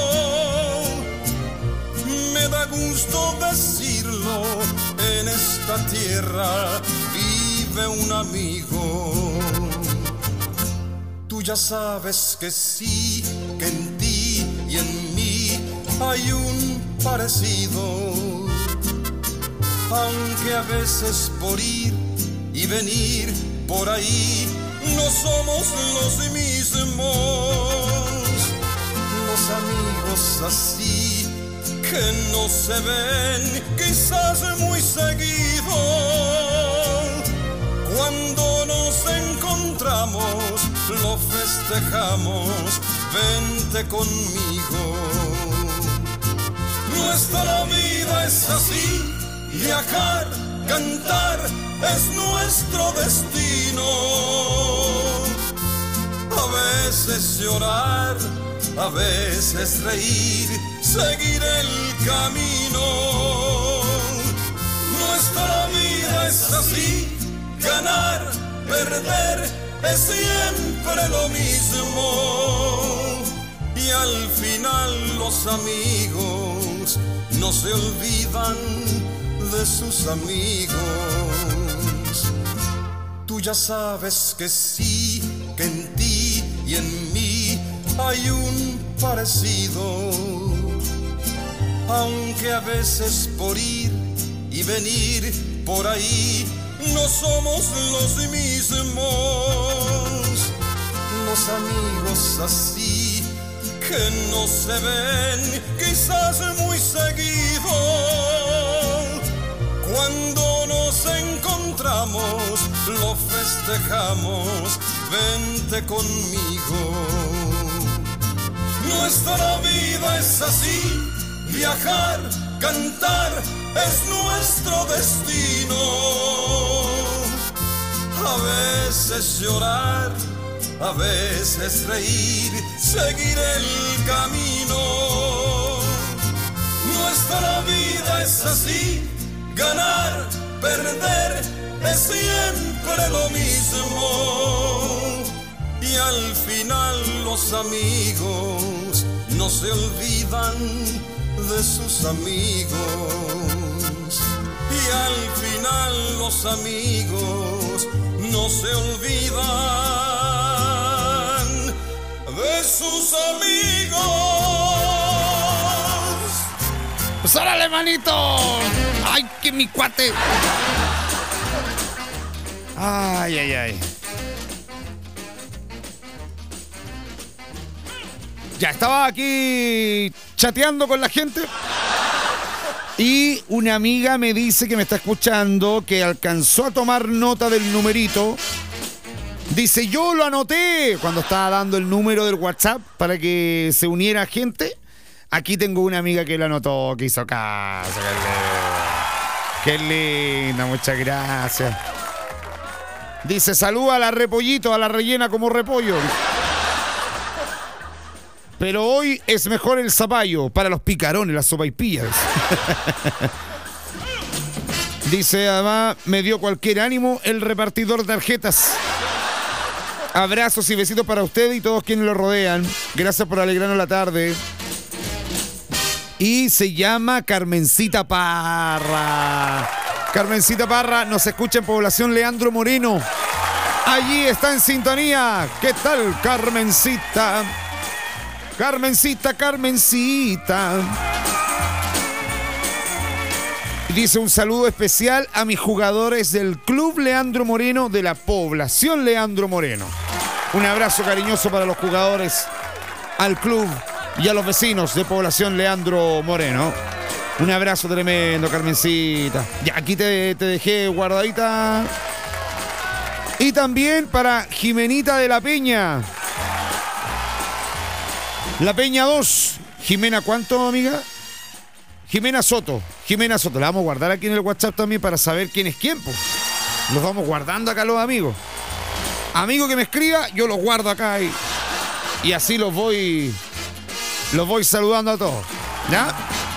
Me da gusto decirlo, en esta tierra vive un amigo. Tú ya sabes que sí, que en ti y en mí hay un parecido. Aunque a veces por ir y venir por ahí no somos los mismos. Los amigos así que no se ven quizás muy seguido. Cuando nos encontramos lo festejamos, vente conmigo. Nuestra vida es así, viajar, cantar es nuestro destino. A veces llorar, a veces reír, seguir el camino. Nuestra vida es así, ganar, perder es siempre lo mismo. Y al final los amigos no se olvidan de sus amigos. Tú ya sabes que sí, que en ti y en mí hay un parecido. Aunque a veces por ir y venir por ahí no somos los mismos. Los amigos así que no se ven quizás muy seguido. Cuando nos encontramos lo festejamos, vente conmigo. Nuestra vida es así, viajar, cantar es nuestro destino. A veces llorar, a veces reír, seguir el camino. Nuestra vida es así, ganar, perder es siempre lo mismo. Y al final los amigos no se olvidan de sus amigos. Y al final los amigos no se olvidan de sus amigos. Pues órale, manito. Ay, que mi cuate. Ay, ay, ay. Ya estaba aquí chateando con la gente y una amiga me dice que me está escuchando, que alcanzó a tomar nota del numerito. Dice, yo lo anoté cuando estaba dando el número del WhatsApp para que se uniera gente. Aquí tengo una amiga que lo anotó, que hizo caso. Qué linda, muchas gracias. Dice, saluda a la repollito, a la rellena como repollo. Pero hoy es mejor el zapallo para los picarones, las sopaipillas. Dice, además, me dio cualquier ánimo el repartidor de tarjetas. Abrazos y besitos para usted y todos quienes lo rodean. Gracias por alegrarnos la tarde. Y se llama Carmencita Parra. Carmencita Parra nos escucha en Población Leandro Moreno. Allí está en sintonía. ¿Qué tal, Carmencita? Carmencita, Carmencita. Dice un saludo especial a mis jugadores del Club Leandro Moreno de la Población Leandro Moreno. Un abrazo cariñoso para los jugadores, al club y a los vecinos de Población Leandro Moreno. Un abrazo tremendo, Carmencita. Ya, aquí te, te dejé guardadita. Y también para Jimenita de la Peña. La Peña dos. Jimena, ¿cuánto, amiga? Jimena Soto. Jimena Soto. La vamos a guardar aquí en el WhatsApp también para saber quién es quién, pues. Los vamos guardando acá los amigos. Amigo que me escriba, yo los guardo acá y, y así los voy los voy saludando a todos. ¿Ya?